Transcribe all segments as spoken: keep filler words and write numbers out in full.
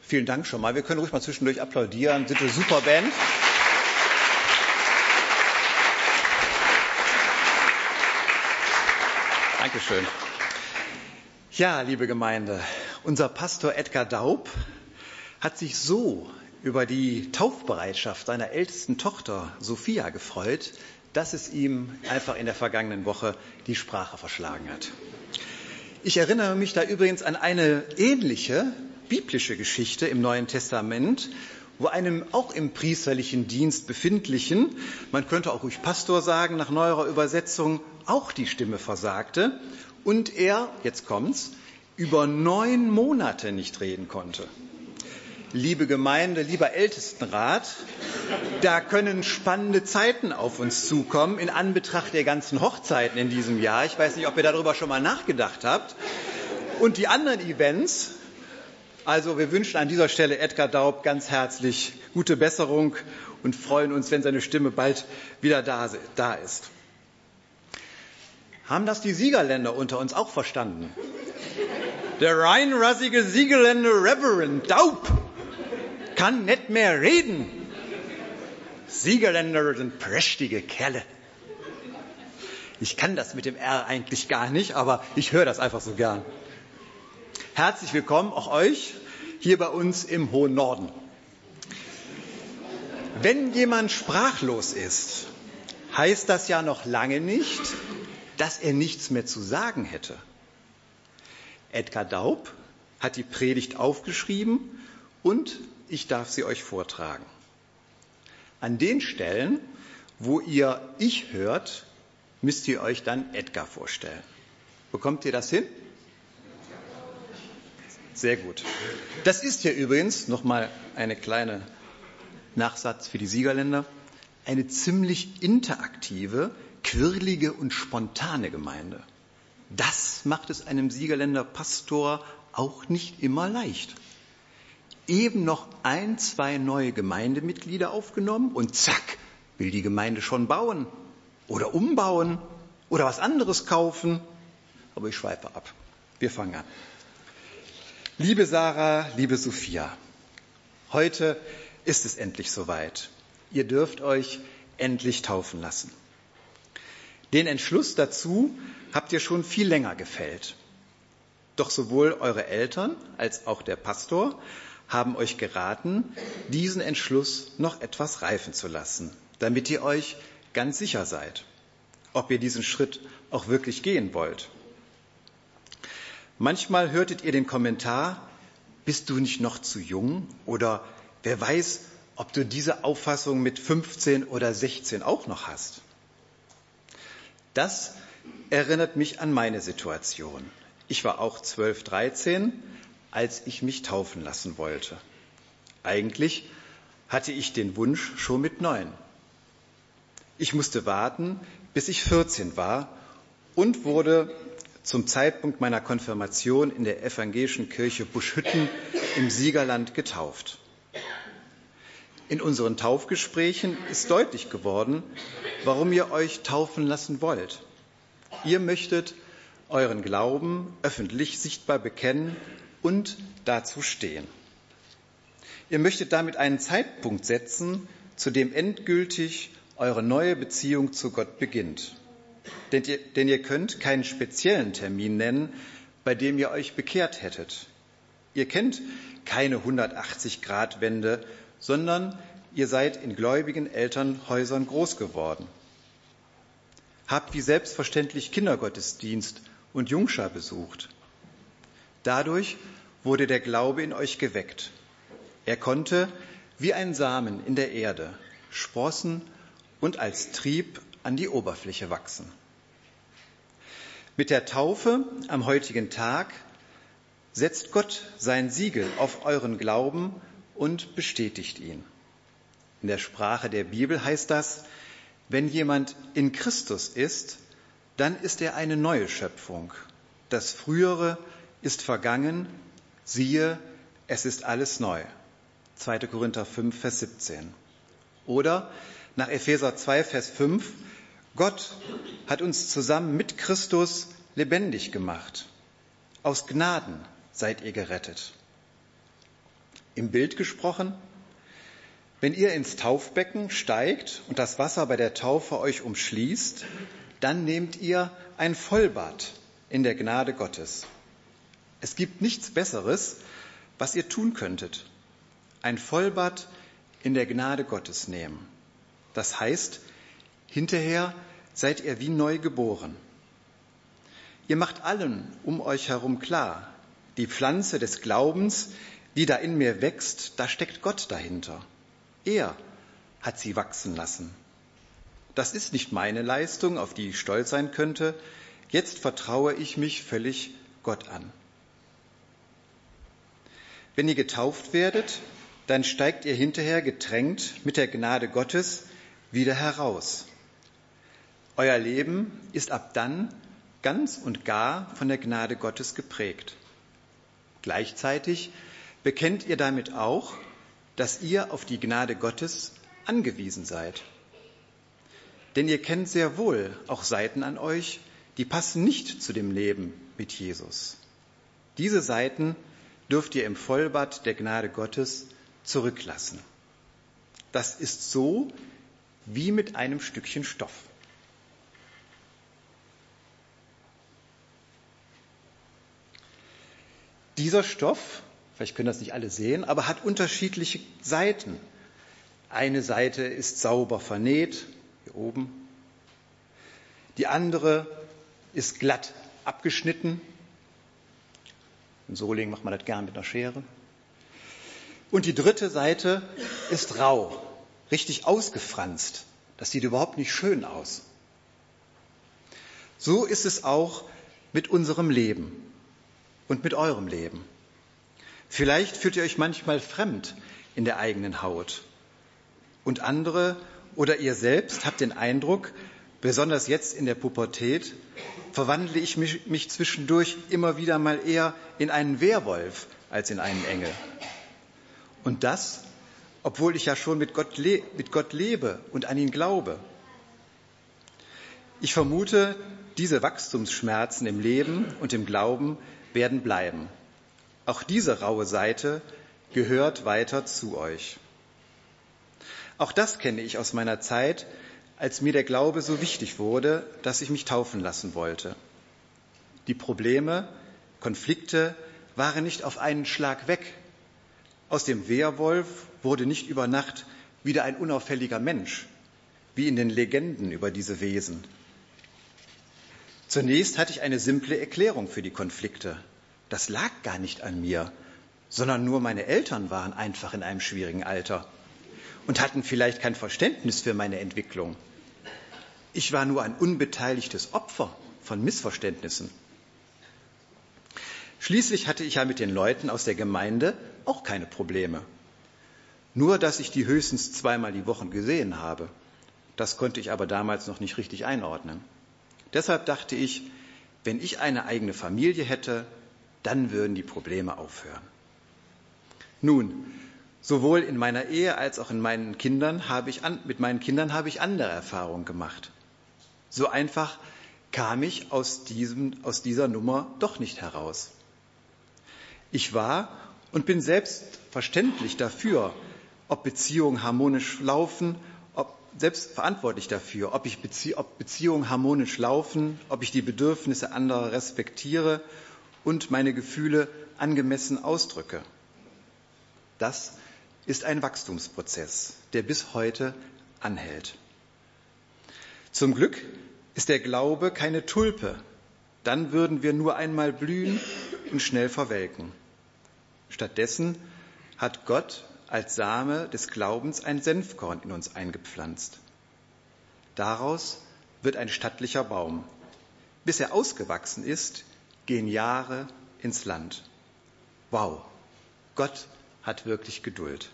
Vielen Dank schon mal. Wir können ruhig mal zwischendurch applaudieren. Sind eine super Band. Dankeschön. Ja, liebe Gemeinde, unser Pastor Edgar Daub hat sich so über die Taufbereitschaft seiner ältesten Tochter Sophia gefreut, dass es ihm einfach in der vergangenen Woche die Sprache verschlagen hat. Ich erinnere mich da übrigens an eine ähnliche biblische Geschichte im Neuen Testament, wo einem auch im priesterlichen Dienst befindlichen, man könnte auch ruhig Pastor sagen, nach neuerer Übersetzung, auch die Stimme versagte und er, jetzt kommt's, über neun Monate nicht reden konnte. Liebe Gemeinde, lieber Ältestenrat, da können spannende Zeiten auf uns zukommen in Anbetracht der ganzen Hochzeiten in diesem Jahr. Ich weiß nicht, ob ihr darüber schon mal nachgedacht habt. Und die anderen Events, also wir wünschen an dieser Stelle Edgar Daub ganz herzlich gute Besserung und freuen uns, wenn seine Stimme bald wieder da, da ist. Haben das die Siegerländer unter uns auch verstanden? Der reinrassige Siegerländer Reverend Daub kann nicht mehr reden. Siegerländer sind prächtige Kerle. Ich kann das mit dem R eigentlich gar nicht, aber ich höre das einfach so gern. Herzlich willkommen auch euch hier bei uns im hohen Norden. Wenn jemand sprachlos ist, heißt das ja noch lange nicht, dass er nichts mehr zu sagen hätte. Edgar Daub hat die Predigt aufgeschrieben und ich darf sie euch vortragen. An den Stellen, wo ihr Ich hört, müsst ihr euch dann Edgar vorstellen. Bekommt ihr das hin? Sehr gut. Das ist hier übrigens, nochmal eine kleine Nachsatz für die Siegerländer, eine ziemlich interaktive, quirlige und spontane Gemeinde. Das macht es einem Siegerländer Pastor auch nicht immer leicht. Eben noch ein, zwei neue Gemeindemitglieder aufgenommen und zack, will die Gemeinde schon bauen oder umbauen oder was anderes kaufen. Aber ich schweife ab. Wir fangen an. Liebe Sarah, liebe Sophia, heute ist es endlich soweit. Ihr dürft euch endlich taufen lassen. Den Entschluss dazu habt ihr schon viel länger gefällt. Doch sowohl eure Eltern als auch der Pastor haben euch geraten, diesen Entschluss noch etwas reifen zu lassen, damit ihr euch ganz sicher seid, ob ihr diesen Schritt auch wirklich gehen wollt. Manchmal hörtet ihr den Kommentar, bist du nicht noch zu jung? Oder wer weiß, ob du diese Auffassung mit fünfzehn oder sechzehn auch noch hast. Das erinnert mich an meine Situation. Ich war auch zwölf, dreizehn, als ich mich taufen lassen wollte. Eigentlich hatte ich den Wunsch schon mit neun. Ich musste warten, bis ich vierzehn war und wurde zum Zeitpunkt meiner Konfirmation in der evangelischen Kirche Buschhütten im Siegerland getauft. In unseren Taufgesprächen ist deutlich geworden, warum ihr euch taufen lassen wollt. Ihr möchtet euren Glauben öffentlich sichtbar bekennen und dazu stehen. Ihr möchtet damit einen Zeitpunkt setzen, zu dem endgültig eure neue Beziehung zu Gott beginnt. Denn ihr, denn ihr könnt keinen speziellen Termin nennen, bei dem ihr euch bekehrt hättet. Ihr kennt keine hundertachtzig-Grad-Wende, sondern ihr seid in gläubigen Elternhäusern groß geworden. Habt wie selbstverständlich Kindergottesdienst und Jungschar besucht. Dadurch wurde der Glaube in euch geweckt. Er konnte wie ein Samen in der Erde sprossen und als Trieb an die Oberfläche wachsen. Mit der Taufe am heutigen Tag setzt Gott sein Siegel auf euren Glauben und bestätigt ihn. In der Sprache der Bibel heißt das, wenn jemand in Christus ist, dann ist er eine neue Schöpfung. Das Frühere ist vergangen, siehe, es ist alles neu. zweiter Korinther fünf, Vers siebzehn. Oder nach Epheser zwei, Vers fünf, Gott hat uns zusammen mit Christus lebendig gemacht. Aus Gnaden seid ihr gerettet. Im Bild gesprochen: Wenn ihr ins Taufbecken steigt und das Wasser bei der Taufe euch umschließt, dann nehmt ihr ein Vollbad in der Gnade Gottes. Es gibt nichts Besseres, was ihr tun könntet. Ein Vollbad in der Gnade Gottes nehmen. Das heißt, hinterher seid ihr wie neu geboren. Ihr macht allen um euch herum klar, die Pflanze des Glaubens, die da in mir wächst, da steckt Gott dahinter. Er hat sie wachsen lassen. Das ist nicht meine Leistung, auf die ich stolz sein könnte. Jetzt vertraue ich mich völlig Gott an. Wenn ihr getauft werdet, dann steigt ihr hinterher getränkt mit der Gnade Gottes wieder heraus. Euer Leben ist ab dann ganz und gar von der Gnade Gottes geprägt. Gleichzeitig bekennt ihr damit auch, dass ihr auf die Gnade Gottes angewiesen seid. Denn ihr kennt sehr wohl auch Seiten an euch, die passen nicht zu dem Leben mit Jesus. Diese Seiten dürft ihr im Vollbad der Gnade Gottes zurücklassen. Das ist so wie mit einem Stückchen Stoff. Dieser Stoff, vielleicht können das nicht alle sehen, aber hat unterschiedliche Seiten. Eine Seite ist sauber vernäht, hier oben. Die andere ist glatt abgeschnitten. In Solingen macht man das gern mit einer Schere. Und die dritte Seite ist rau, richtig ausgefranst. Das sieht überhaupt nicht schön aus. So ist es auch mit unserem Leben und mit eurem Leben. Vielleicht fühlt ihr euch manchmal fremd in der eigenen Haut. Und andere oder ihr selbst habt den Eindruck, besonders jetzt in der Pubertät, verwandle ich mich, mich zwischendurch immer wieder mal eher in einen Werwolf als in einen Engel. Und das, obwohl ich ja schon mit Gott, le- mit Gott lebe und an ihn glaube. Ich vermute, diese Wachstumsschmerzen im Leben und im Glauben werden bleiben. Auch diese raue Seite gehört weiter zu euch. Auch das kenne ich aus meiner Zeit, als mir der Glaube so wichtig wurde, dass ich mich taufen lassen wollte. Die Probleme, Konflikte waren nicht auf einen Schlag weg. Aus dem Werwolf wurde nicht über Nacht wieder ein unauffälliger Mensch, wie in den Legenden über diese Wesen. Zunächst hatte ich eine simple Erklärung für die Konflikte. Das lag gar nicht an mir, sondern nur meine Eltern waren einfach in einem schwierigen Alter und hatten vielleicht kein Verständnis für meine Entwicklung. Ich war nur ein unbeteiligtes Opfer von Missverständnissen. Schließlich hatte ich ja mit den Leuten aus der Gemeinde auch keine Probleme. Nur, dass ich die höchstens zweimal die Woche gesehen habe. Das konnte ich aber damals noch nicht richtig einordnen. Deshalb dachte ich, wenn ich eine eigene Familie hätte, dann würden die Probleme aufhören. Nun, sowohl in meiner Ehe als auch in meinen Kindern habe ich an, mit meinen Kindern habe ich andere Erfahrungen gemacht. So einfach kam ich aus, diesem, aus dieser Nummer doch nicht heraus. Ich war und bin selbstverständlich dafür, ob Beziehungen harmonisch laufen, ob, selbst verantwortlich dafür, ob, ich Bezie- ob Beziehungen harmonisch laufen, ob ich die Bedürfnisse anderer respektiere und meine Gefühle angemessen ausdrücke. Das ist ein Wachstumsprozess, der bis heute anhält. Zum Glück ist der Glaube keine Tulpe, dann würden wir nur einmal blühen und schnell verwelken. Stattdessen hat Gott als Same des Glaubens ein Senfkorn in uns eingepflanzt. Daraus wird ein stattlicher Baum. Bis er ausgewachsen ist, gehen Jahre ins Land. Wow, Gott hat wirklich Geduld.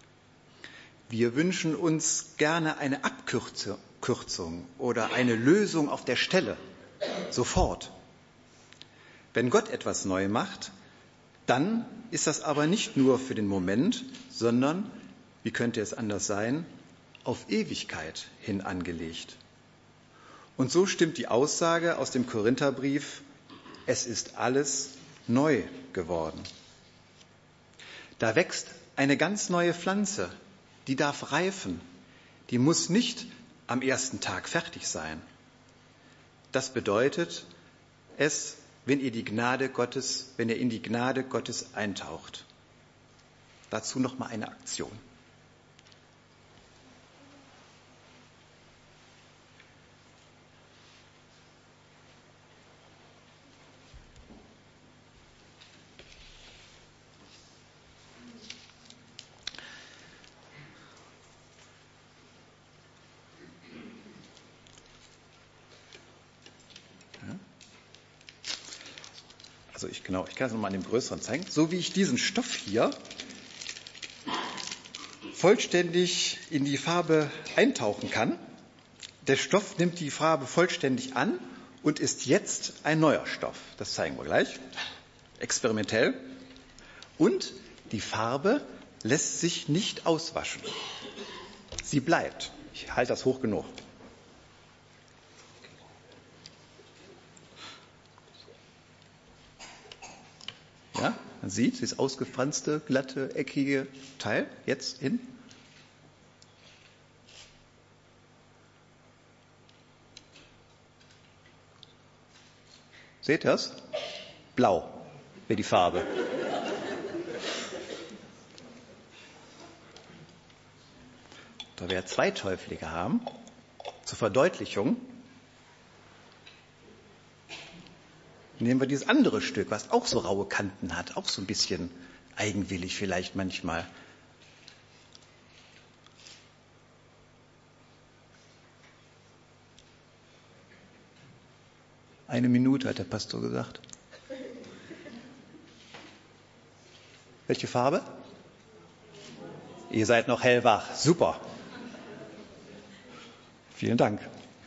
Wir wünschen uns gerne eine Abkürzung oder eine Lösung auf der Stelle, sofort. Wenn Gott etwas neu macht, dann ist das aber nicht nur für den Moment, sondern, wie könnte es anders sein, auf Ewigkeit hin angelegt. Und so stimmt die Aussage aus dem Korintherbrief, es ist alles neu geworden. Da wächst eine ganz neue Pflanze, die darf reifen, die muss nicht am ersten Tag fertig sein. Das bedeutet es, wenn ihr die Gnade Gottes, wenn ihr in die Gnade Gottes eintaucht. Dazu noch mal eine Aktion. Also ich, genau, ich kann es nochmal an dem größeren zeigen. So wie ich diesen Stoff hier vollständig in die Farbe eintauchen kann. Der Stoff nimmt die Farbe vollständig an und ist jetzt ein neuer Stoff. Das zeigen wir gleich. Experimentell. Und die Farbe lässt sich nicht auswaschen. Sie bleibt. Ich halte das hoch genug. Ja, man sieht das ausgefranste, glatte, eckige Teil jetzt hin. Seht ihr das? Blau wäre die Farbe. Da wir zwei Täuflinge haben, zur Verdeutlichung, nehmen wir dieses andere Stück, was auch so raue Kanten hat, auch so ein bisschen eigenwillig vielleicht manchmal. Eine Minute, hat der Pastor gesagt. Welche Farbe? Ihr seid noch hellwach. Super. Vielen Dank.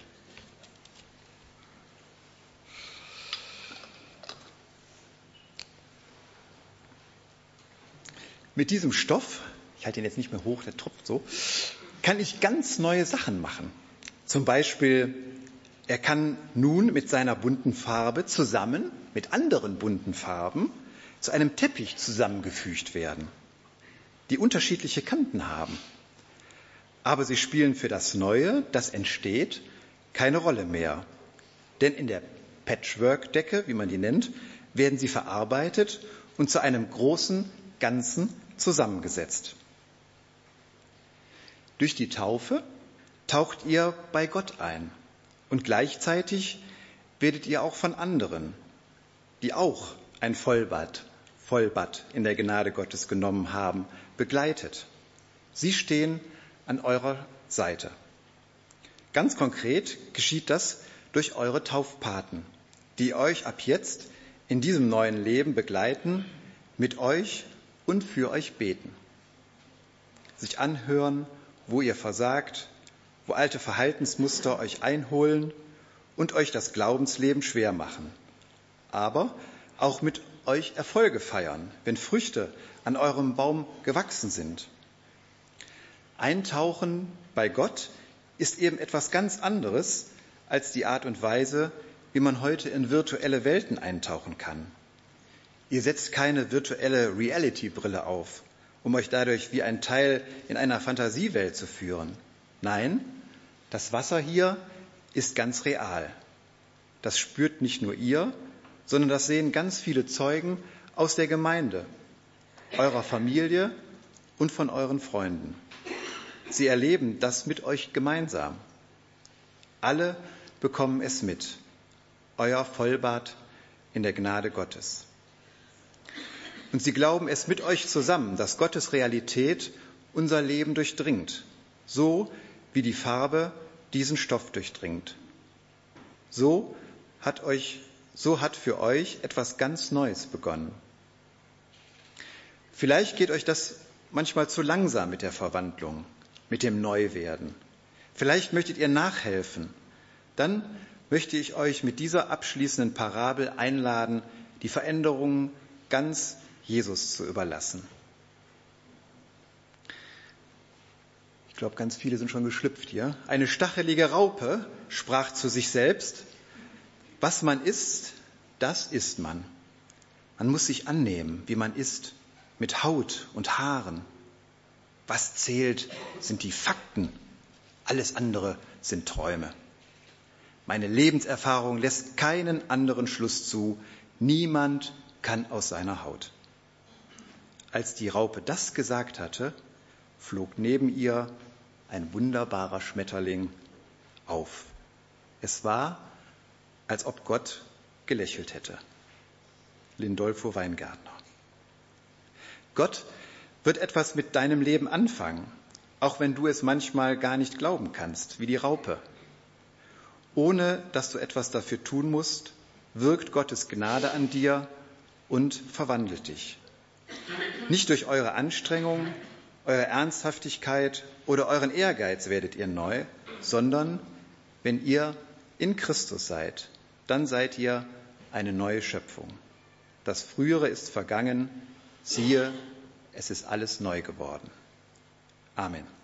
Mit diesem Stoff, ich halte ihn jetzt nicht mehr hoch, der tropft so, kann ich ganz neue Sachen machen. Zum Beispiel, er kann nun mit seiner bunten Farbe zusammen mit anderen bunten Farben zu einem Teppich zusammengefügt werden, die unterschiedliche Kanten haben. Aber sie spielen für das Neue, das entsteht, keine Rolle mehr. Denn in der Patchwork-Decke, wie man die nennt, werden sie verarbeitet und zu einem großen Ganzen zusammengesetzt. Durch die Taufe taucht ihr bei Gott ein und gleichzeitig werdet ihr auch von anderen, die auch ein Vollbad, Vollbad in der Gnade Gottes genommen haben, begleitet. Sie stehen an eurer Seite. Ganz konkret geschieht das durch eure Taufpaten, die euch ab jetzt in diesem neuen Leben begleiten, mit euch und für euch beten, sich anhören, wo ihr versagt, wo alte Verhaltensmuster euch einholen und euch das Glaubensleben schwer machen, aber auch mit euch Erfolge feiern, wenn Früchte an eurem Baum gewachsen sind. Eintauchen bei Gott ist eben etwas ganz anderes als die Art und Weise, wie man heute in virtuelle Welten eintauchen kann. Ihr setzt keine virtuelle Reality-Brille auf, um euch dadurch wie ein Teil in einer Fantasiewelt zu führen. Nein, das Wasser hier ist ganz real. Das spürt nicht nur ihr, sondern das sehen ganz viele Zeugen aus der Gemeinde, eurer Familie und von euren Freunden. Sie erleben das mit euch gemeinsam. Alle bekommen es mit. Euer Vollbad in der Gnade Gottes. Und sie glauben es mit euch zusammen, dass Gottes Realität unser Leben durchdringt, so wie die Farbe diesen Stoff durchdringt. So hat euch, so hat für euch etwas ganz Neues begonnen. Vielleicht geht euch das manchmal zu langsam mit der Verwandlung, mit dem Neuwerden. Vielleicht möchtet ihr nachhelfen. Dann möchte ich euch mit dieser abschließenden Parabel einladen, die Veränderungen ganz Jesus zu überlassen. Ich glaube, ganz viele sind schon geschlüpft hier. Eine stachelige Raupe sprach zu sich selbst: Was man isst, das isst man. Man muss sich annehmen, wie man ist, mit Haut und Haaren, Was zählt, sind die Fakten. Alles andere sind Träume. Meine Lebenserfahrung lässt keinen anderen Schluss zu. Niemand kann aus seiner Haut. Als die Raupe das gesagt hatte, flog neben ihr ein wunderbarer Schmetterling auf. Es war, als ob Gott gelächelt hätte. Lindolfo Weingärtner. Gott wird etwas mit deinem Leben anfangen, auch wenn du es manchmal gar nicht glauben kannst, wie die Raupe. Ohne dass du etwas dafür tun musst, wirkt Gottes Gnade an dir und verwandelt dich. Nicht durch eure Anstrengung, eure Ernsthaftigkeit oder euren Ehrgeiz werdet ihr neu, sondern wenn ihr in Christus seid, dann seid ihr eine neue Schöpfung. Das Frühere ist vergangen, siehe, es ist alles neu geworden. Amen.